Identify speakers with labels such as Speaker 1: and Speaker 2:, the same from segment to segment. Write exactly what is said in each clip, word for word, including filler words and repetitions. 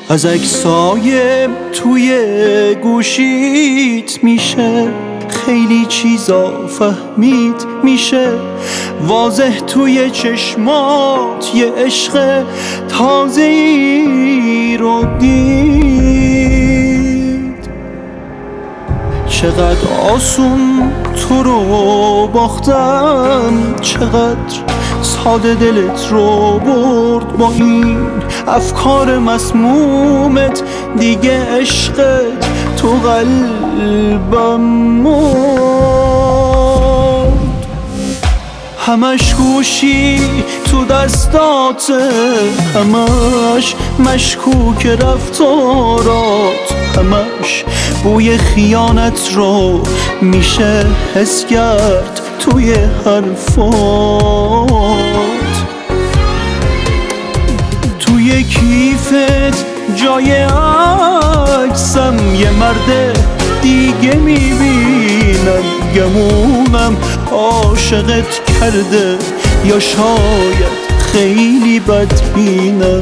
Speaker 1: از عکسای توی گوشیت میشه خیلی چیزا فهمید، میشه واضح توی چشمات یه عشق تازه‌ای رو دید. چقدر آسون تو رو باختم، چقدر ساده دلت رو برد با این افکار مسمومت، دیگه عشقت تو قلبم مرد. همش گوشی تو دستاته، همش مشکوک رفتارات، همش بوی خیانت رو میشه حس کرد توی حرفات. توی کیفت جای عکسم یه مرد دیگه میبینم، گمونم عاشقت کرده یا شاید خیلی بدبینم.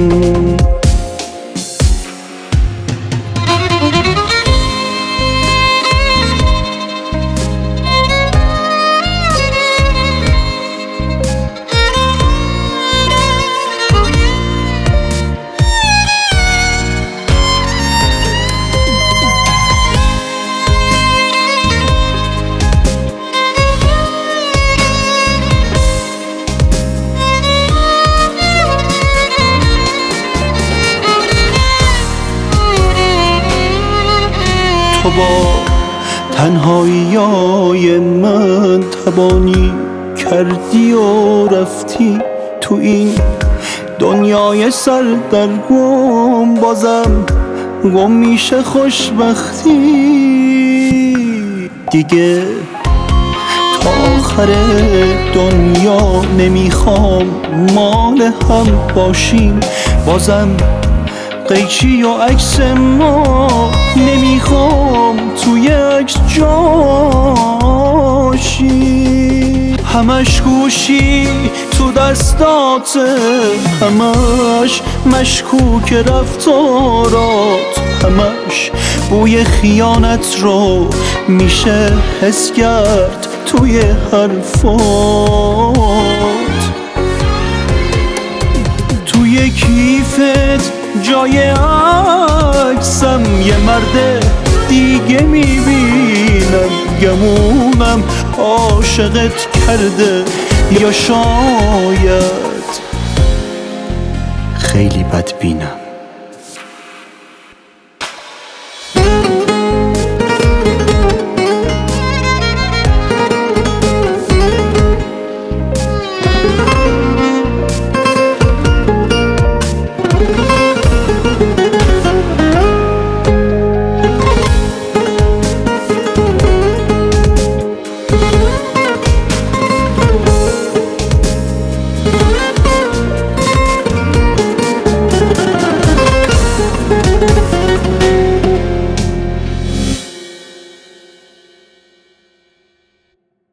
Speaker 1: تو با تنهاییای من تبانی کردی و رفتی تو این دنیای سردرگم، بازم گم میشه خوشبختی. دیگه تا آخر دنیا نمیخوام مال هم باشیم، بازم قیچی و عکس ما نمیخوام توی عکس جاشی. همش گوشی تو دستاته، همش مشکوک رفتارات، همش بوی خیانت رو میشه حس کرد توی حرفات. توی کیفت جای عکسم یه مرد دیگه میبینم، گمونم عاشقت کرده یا شاید خیلی بدبینم.